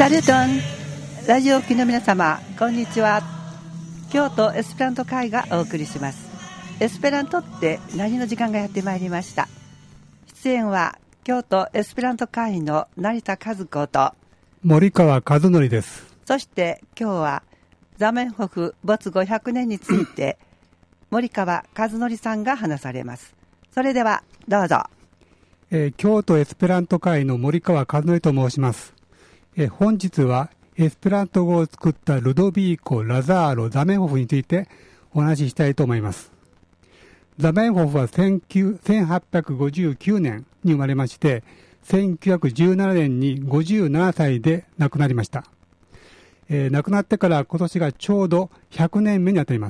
サルトンラジオ機の皆様、こんにちは。京都エスペラント会がお送りします。エスペラントって何の時間がやってまいりました。出演は京都エスペラント会の成田和子と森川和則です。 そして今日はザメンホフ没後100年について森川和則さんが話されます。それではどうぞ。 京都エスペラント会の森川和則と申します。本日はエスペラント語を作ったルドビーコ・ラザーロ・ザメンホフについてお話ししたいと思います。ザメンホフは1859年に生まれまして、1917年に57歳で亡くなりました。亡くなってから今年がちょうど100年目にあたります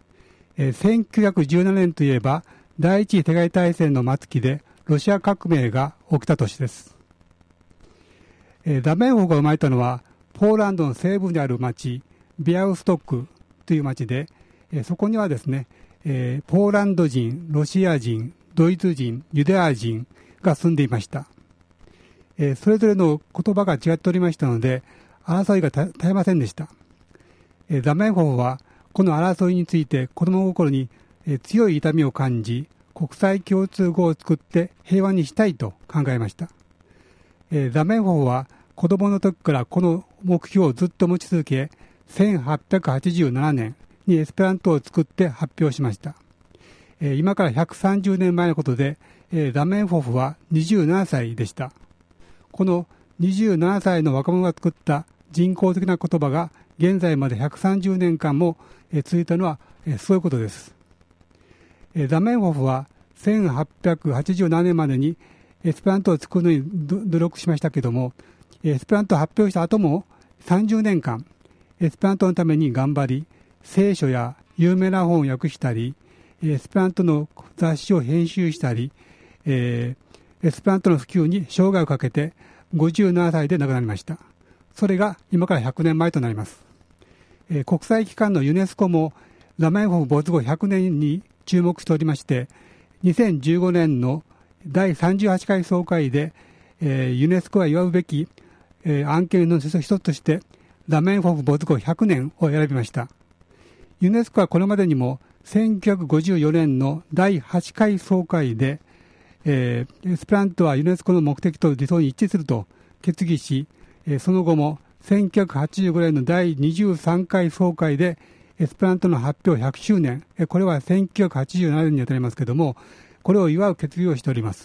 。1917年といえば第一次世界大戦の末期でロシア革命が起きた年です。ザメンホフが生まれたのはポーランドの西部にある町ビアウストックという町で、そこにはですね、ポーランド人、ロシア人、ドイツ人、ユダヤ人が住んでいました。それぞれの言葉が違っておりましたので争いが絶えませんでした。ザメンホフはこの争いについて子供心に強い痛みを感じ、国際共通語を作って平和にしたいと考えました。ザメンホフは子供の時からこの目標をずっと持ち続け、1887年にエスペラントを作って発表しました。今から130年前のことで、ザメンホフは27歳でした。この27歳の若者が作った人工的な言葉が現在まで130年間も続いたのはすごいことです。ザメンホフは1887年までにエスペラントを作るのに努力しましたけども、エスペラントを発表した後も30年間エスペラントのために頑張り、聖書や有名な本を訳したり、エスペラントの雑誌を編集したり、エスペラントの普及に生涯をかけて57歳で亡くなりました。それが今から100年前となります。国際機関のユネスコもザメンホフ没後100年に注目しておりまして、2015年の第38回総会で、ユネスコが祝うべき、案件の一つとしてザメンホフ没後100年を選びました。ユネスコはこれまでにも1954年の第8回総会で、エスペラントはユネスコの目的と理想に一致すると決議し、その後も1985年の第23回総会でエスペラントの発表100周年、これは1987年にあたりますけれども、これを祝う決議をしております。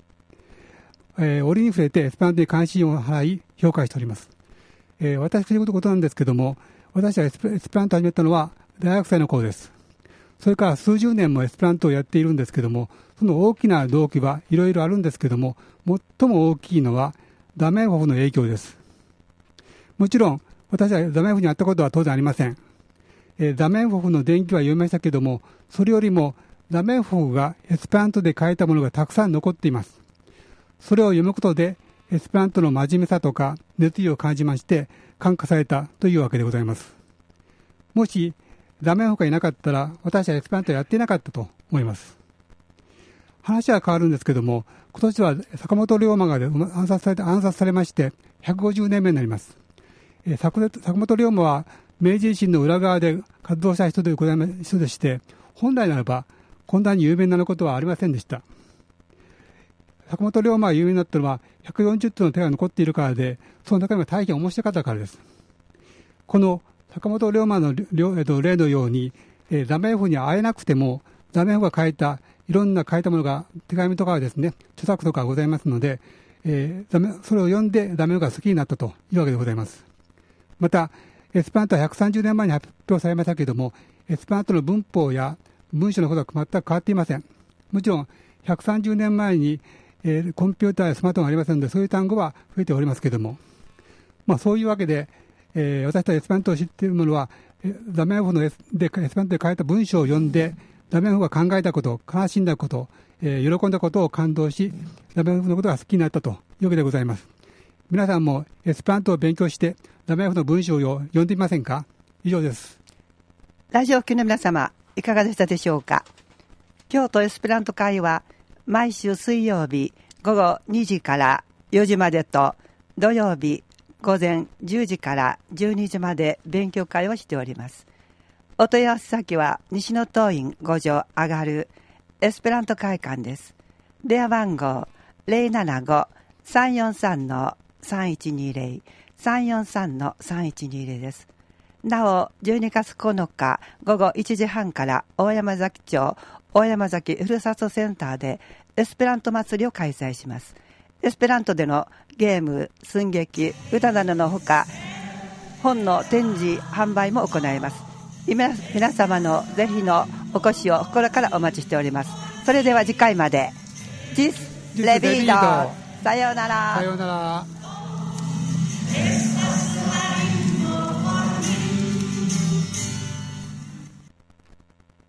折に触れてエスペラントに関心を払い評価しております。私ということなんですけども、私はエスペラントを始めたのは大学生の頃です。それから数十年もエスペラントをやっているんですけども、その大きな動機はいろいろあるんですけども、最も大きいのはザメンホフの影響です。もちろん私はザメンホフに会ったことは当然ありません。ザメンホフの伝記は読みましたけども、それよりもザメンホフがエスペラントで書いたものがたくさん残っています。それを読むことでエスペラントの真面目さとか熱意を感じまして感化されたというわけでございます。もしザメンホフがいなかったら私はエスペラントをやっていなかったと思います。話は変わるんですけども、今年は坂本龍馬が暗殺されまして150年目になります。坂本龍馬は明治維新の裏側で活動した人でして、本来ならばこんなに有名なことはありませんでした。坂本龍馬が有名になったのは140通の手が残っているからで、その中身が大変面白かったからです。この坂本龍馬の例のように、ザメンホフに会えなくてもザメンホフが書いたいろんな書いたものが手紙とかはですね、著作とかございますので、それを読んでザメンホフが好きになったというわけでございます。またエスペラントは130年前に発表されましたけれども、エスペラントの文法や文章のことは全く変わっていません。もちろん130年前に、コンピューターやスマートフォンがありませんので、そういう単語は増えておりますけれども、そういうわけで、私たちエスペラントを知っているものは、ザメンホフエスペラントで書いた文章を読んで、ザメンホフが考えたこと、悲しんだこと、喜んだことを感動し、ザメンホフのことが好きになったというわけでございます。皆さんもエスペラントを勉強してザメンホフの文章を読んでみませんか。以上です。 ラジオ機の皆様、いかがでしたでしょうか。京都エスペラント会は毎週水曜日午後2時から4時までと、土曜日午前10時から12時まで勉強会をしております。お問い合わせ先は西の東院5条上がるエスペラント会館です。電話番号 075-343-3120 343-3120 です。なお、12月9日午後1時半から大山崎町大山崎ふるさとセンターでエスペラント祭りを開催します。エスペラントでのゲーム、寸劇、歌などのほか、本の展示、販売も行います。皆様のぜひのお越しを心からお待ちしております。それでは次回まで。ジスレビード。さようなら。 さようなら。